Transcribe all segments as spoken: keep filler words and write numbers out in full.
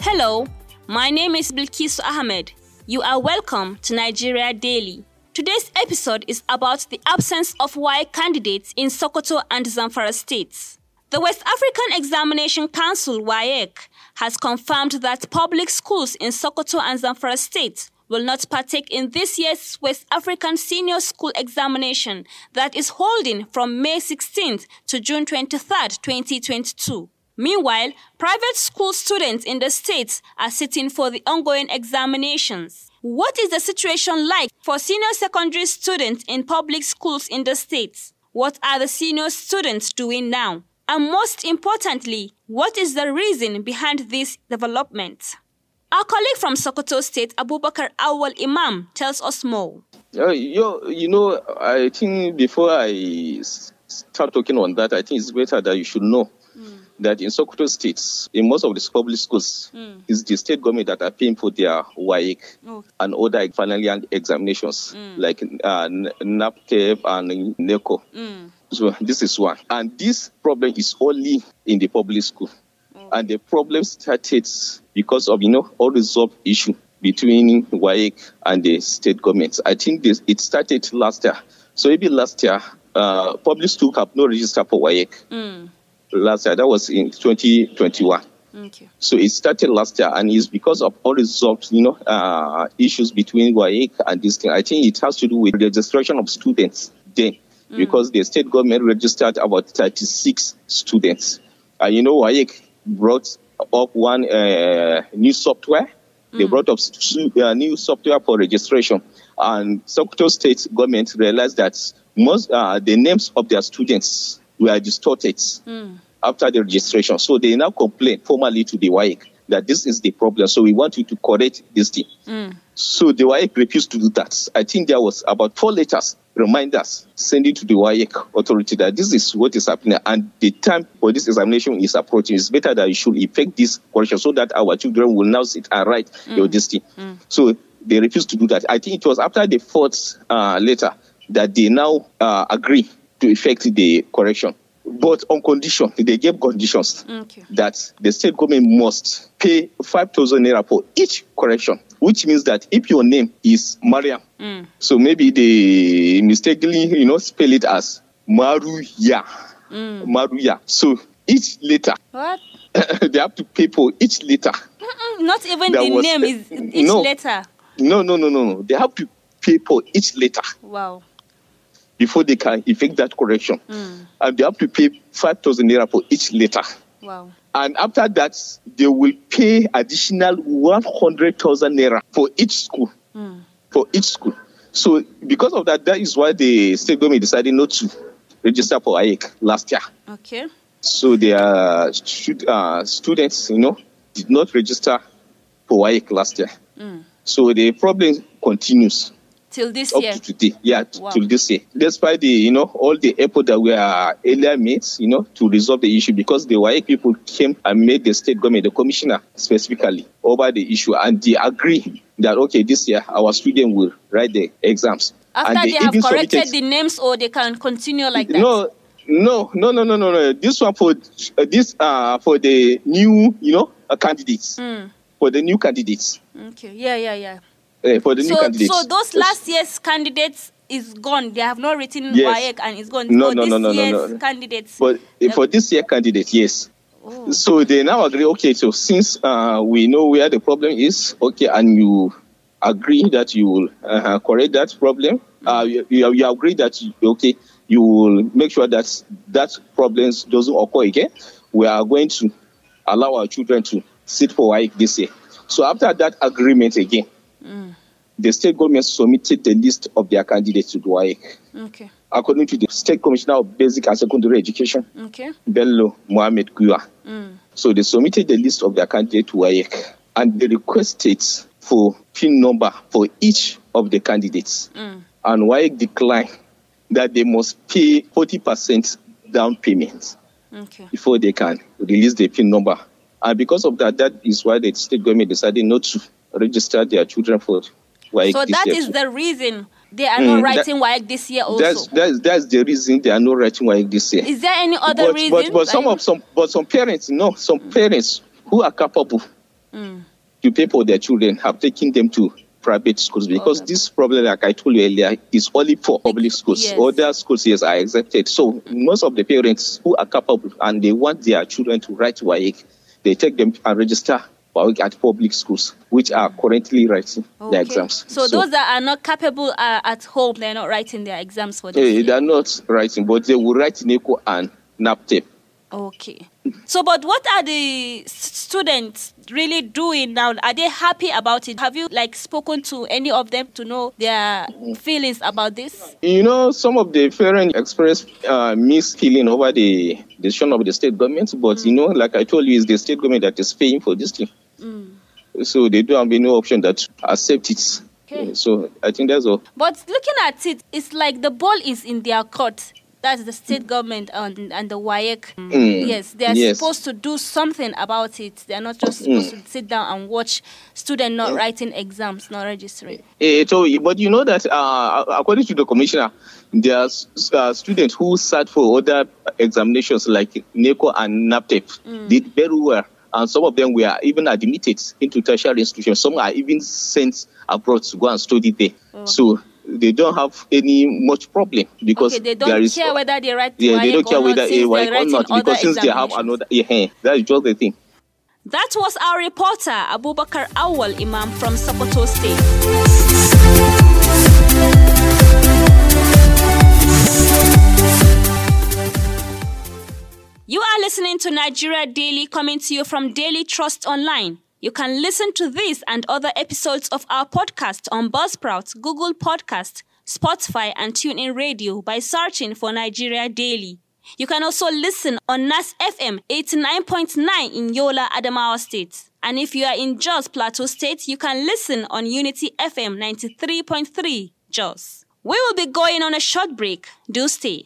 Hello, my name is Bilkisu Ahmed. You are welcome to Nigeria Daily. Today's episode is about the absence of W A E C candidates in Sokoto and Zamfara states. The West African Examination Council W A E C has confirmed that public schools in Sokoto and Zamfara states will not partake in this year's West African Senior School Examination that is holding from May sixteenth to June twenty-third, twenty twenty-two. Meanwhile, private school students in the states are sitting for the ongoing examinations. What is the situation like for senior secondary students in public schools in the states? What are the senior students doing now? And most importantly, what is the reason behind this development? Our colleague from Sokoto State, Abubakar Awal Imam, tells us more. Uh, you, you know, I think before I start talking on that, I think it's better that you should know mm. that in Sokoto State, in most of the public schools, mm. it's the state government that are paying for their W A E C oh. and other final examinations, mm. like uh, NAPTEP and NECO. Mm. So this is one. And this problem is only in the public school. And the problem started because of, you know, unresolved issue between W A E C and the state government. I think this, it started last year. So maybe last year, uh, public schools have no register for W A E C. Mm. Last year, that was in twenty twenty-one. Okay. So it started last year, and it's because of unresolved, you know, uh, issues between W A E C and this thing. I think it has to do with the registration of students then, mm. because the state government registered about thirty-six students. And you know, W A E C brought up one uh, new software. Mm. They brought up uh, new software for registration. And Sokoto State government realized that most uh, the names of their students were distorted mm. after the registration. So they now complain formally to the W A E C that this is the problem. So we want you to correct this thing. Mm. So the W A E C refused to do that. I think there was about four letters, reminders, sending to the W A E C authority that this is what is happening and the time for this examination is approaching. It's better that you should effect this correction so that our children will now sit and write mm. your this thing. Mm. So they refused to do that. I think it was after the fourth uh, letter that they now uh, agree to effect the correction. But on condition, they gave conditions okay. that the state government must pay five thousand naira for each correction, which means that if your name is Mariam, mm. so maybe they mistakenly, you know, spell it as Maruya. Mm. Maruya. So each letter, what? they have to pay for each letter. Mm-mm, not even the was, name is each no, letter. No, no, no, no, no. They have to pay for each letter. Wow. Before they can effect that correction. Mm. And they have to pay five thousand naira for each letter. Wow. And after that, they will pay additional one hundred thousand naira for each school. Mm. For each school. So because of that, that is why the state government decided not to register for W A E C last year. Okay. So their stud- uh, students, you know, did not register for W A E C last year. Mm. So the problem continues. Till this up year? To today, yeah, wow. till this year. Despite the, you know, all the effort that we are earlier made, you know, to resolve the issue, because the W A E C people came and made the state government, the commissioner specifically, over the issue, and they agree that, okay, this year our students will write the exams. After and they, they have corrected submitted, the names, or they can continue like that? No, no, no, no, no, no, no. This one for uh, this uh, for the new, you know, uh, candidates. Mm. For the new candidates. Okay, yeah, yeah, yeah. Uh, for the so, new candidates. So those last year's candidates is gone. They have not written yes. W A E C and it's gone. No, for no, this no, no, year's no, no. candidates. But uh, for this year candidates, yes. Oh. So they now agree, okay, so since uh, we know where the problem is, okay, and you agree that you will uh, correct that problem, uh, you, you agree that, you, okay, you will make sure that that problem doesn't occur again. We are going to allow our children to sit for W A E C this year. So after that agreement again, mm. the state government submitted the list of their candidates to the W A E C. Okay. According to the State Commissioner of Basic and Secondary Education, okay. Bello Mohamed Gua. Mm. So they submitted the list of their candidates to W A E C, and they requested for PIN number for each of the candidates. Mm. And W A E C declined that they must pay forty percent down payment okay. before they can release the PIN number. And because of that, that is why the state government decided not to register their children for W A E C. So this that year is too. the reason they are not mm, writing that, W A E C this year also. That's, that's, that's the reason they are not writing W A E C this year. Is there any other but, reason? But, but some of some but some parents, no, some parents who are capable mm. to pay for their children have taken them to private schools, because okay. this problem, like I told you earlier, is only for public schools. Yes. Other schools, yes, are exempted. So most of the parents who are capable and they want their children to write W A E C, they take them and register W A E C at public schools, which are currently writing okay. their exams. So, so those that are not capable are at home, they're not writing their exams for this uh, They're not writing, but they will write NECO and NAPTEP. Okay. So, but what are the students really doing now? Are they happy about it? Have you, like, spoken to any of them to know their feelings about this? You know, some of the parents express uh, mixed feeling over the decision of the state government, but, mm. you know, like I told you, it's the state government that is paying for this thing. Mm. So they don't have no option that accept it. Okay. So I think that's all. But looking at it, it's like the ball is in their court. That's the state government and, and the W A E C. Mm. Yes, they are yes. supposed to do something about it. They are not just supposed mm. to sit down and watch students not writing exams, not registering. Uh, so, but you know that uh, according to the commissioner, there are uh, students who sat for other examinations like NECO and NAPTEP mm. did very well. And some of them were even admitted into tertiary institutions. Some are even sent abroad to go and study there. Oh. So they don't have any much problem because okay, they don't there is, care whether they write yeah, they don't care whether they write or not because since they have another yeah, that's just the thing. That was our reporter Abubakar Awal Imam from Sokoto State. You are listening to Nigeria Daily, coming to you from Daily Trust Online. You can listen to this and other episodes of our podcast on Buzzsprout, Google Podcast, Spotify, and TuneIn Radio by searching for Nigeria Daily. You can also listen on N A S F M eighty-nine point nine in Yola, Adamawa State. And if you are in Jos, Plateau State, you can listen on Unity F M ninety-three point three, Jos. We will be going on a short break. Do stay.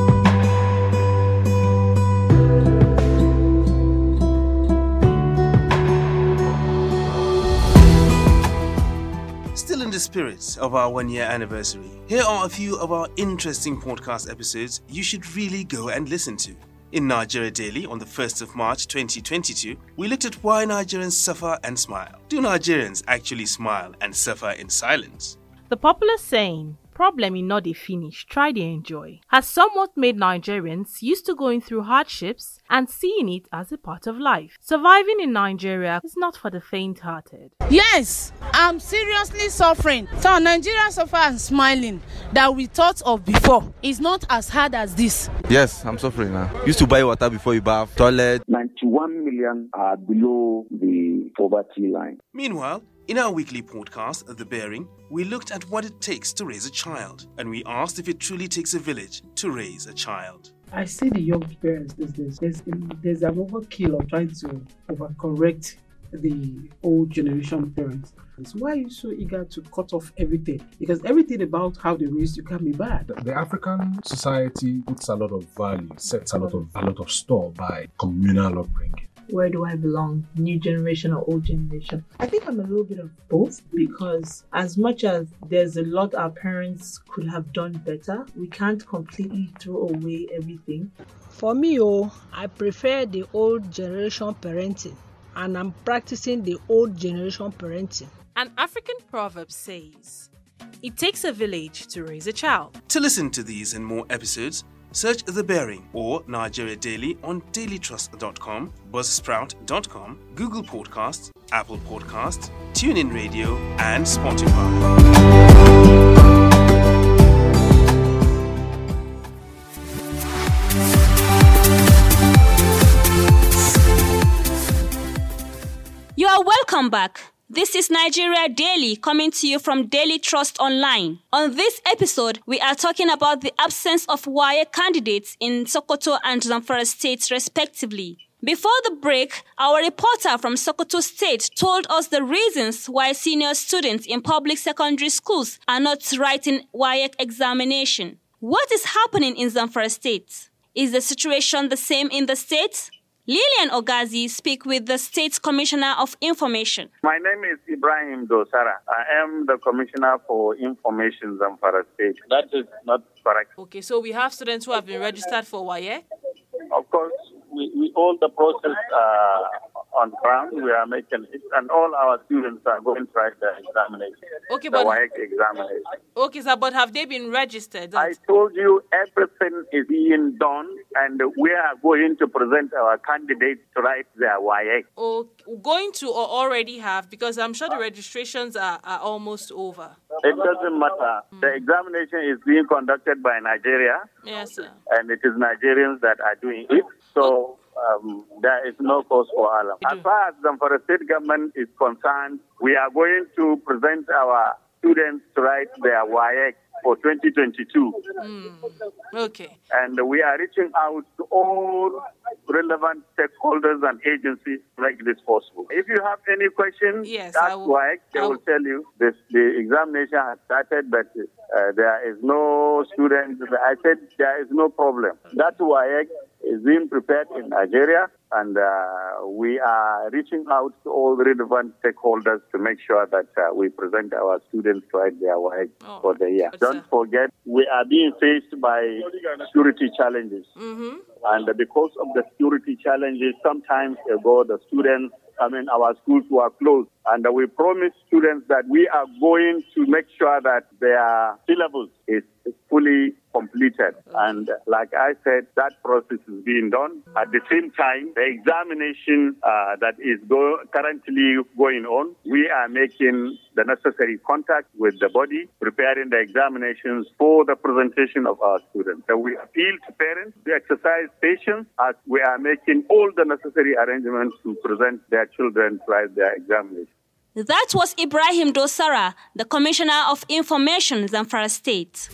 Still in the spirit of our one-year anniversary, here are a few of our interesting podcast episodes you should really go and listen to. In Nigeria Daily on the first of March twenty twenty-two, we looked at why Nigerians suffer and smile. Do Nigerians actually smile and suffer in silence? The popular saying, problem in not a finish, try to enjoy, has somewhat made Nigerians used to going through hardships and seeing it as a part of life. Surviving in Nigeria is not for the faint-hearted. Yes, I'm seriously suffering. So Nigeria suffer and smiling that we thought of before. It's not as hard as this. Yes, I'm suffering now. Used to buy water before you bath, toilet. ninety-one million are below the poverty line. Meanwhile, in our weekly podcast, The Bearing, we looked at what it takes to raise a child, and we asked if it truly takes a village to raise a child. I see the young parents these days. There's, there's an overkill of trying to overcorrect the old generation parents. So why are you so eager to cut off everything? Because everything about how they raised you can be bad. The, the African society puts a lot of value, sets a lot of a lot of store by communal upbringing. Where do I belong? New generation or old generation? I think I'm a little bit of both, because as much as there's a lot our parents could have done better, we can't completely throw away everything. For me, oh, I prefer the old generation parenting, and I'm practicing the old generation parenting. An African proverb says, it takes a village to raise a child. To listen to these and more episodes, search The Bearing or Nigeria Daily on daily trust dot com, buzzsprout dot com, Google Podcasts, Apple Podcasts, TuneIn Radio, and Spotify. You are welcome back. This is Nigeria Daily, coming to you from Daily Trust Online. On this episode, we are talking about the absence of W A E C candidates in Sokoto and Zamfara states respectively. Before the break, our reporter from Sokoto State told us the reasons why senior students in public secondary schools are not writing W A E C examination. What is happening in Zamfara State? Is the situation the same in the state? Lillian Ogazi speak with the State Commissioner of Information. My name is Ibrahim Dosara. I am the Commissioner for Information Zamfara State. That is not correct. Okay, so we have students who have been registered for W A E C? Of course, we, we all the process uh, on ground. We are making it, and all our students are going to write the examination. Okay, the but W A E C examination. Okay, sir, but have they been registered? I told you everything is being done, and we are going to present our candidates to write their W A E C. Oh, going to or already have, because I'm sure the registrations are, are almost over. It doesn't matter. Mm. The examination is being conducted by Nigeria. Yes, sir. And it is Nigerians that are doing it. So um, there is no cause for alarm. As far as Zamfara state government is concerned, we are going to present our students to write their W A E C for twenty twenty-two. Mm. Okay. And we are reaching out to all relevant stakeholders and agencies to make this possible. If you have any questions, yes, that's why they will tell you this, the examination has started, but uh, there is no students. I said there is no problem. That W A E C is being prepared in Nigeria, and uh, we are reaching out to all relevant stakeholders to make sure that uh, we present our students to write their W A E C oh, for the year. Don't forget, we are being faced by security challenges. Mm-hmm. And because of the security challenges, sometimes ago the students, I mean, our schools were closed. And we promised students that we are going to make sure that their syllabus is fully completed. And like I said, that process is being done. At the same time, the examination uh, that is go- currently going on, we are making the necessary contact with the body, preparing the examinations for the presentation of our students. So we appeal to parents to exercise patience as we are making all the necessary arrangements to present their children to write their examination. That was Ibrahim Dosara, the Commissioner of Information, Zamfara State.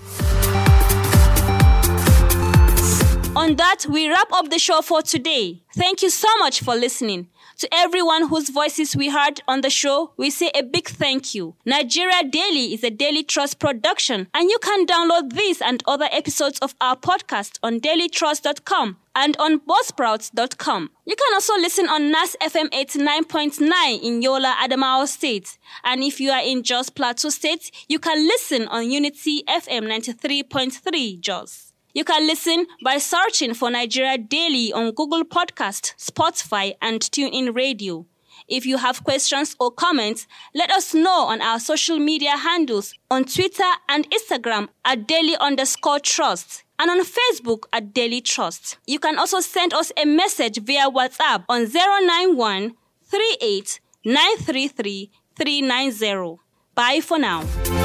On that, we wrap up the show for today. Thank you so much for listening. To everyone whose voices we heard on the show, we say a big thank you. Nigeria Daily is a Daily Trust production, and you can download this and other episodes of our podcast on daily trust dot com and on buzzsprouts dot com. You can also listen on N A S F M eighty-nine point nine in Yola, Adamawa State. And if you are in Jos Plateau State, you can listen on Unity F M ninety-three point three Jos. You can listen by searching for Nigeria Daily on Google Podcast, Spotify, and TuneIn Radio. If you have questions or comments, let us know on our social media handles on Twitter and Instagram at daily underscore trust and on Facebook at Daily Trust. You can also send us a message via WhatsApp on zero nine one, three eight, nine three three, three nine zero. Bye for now.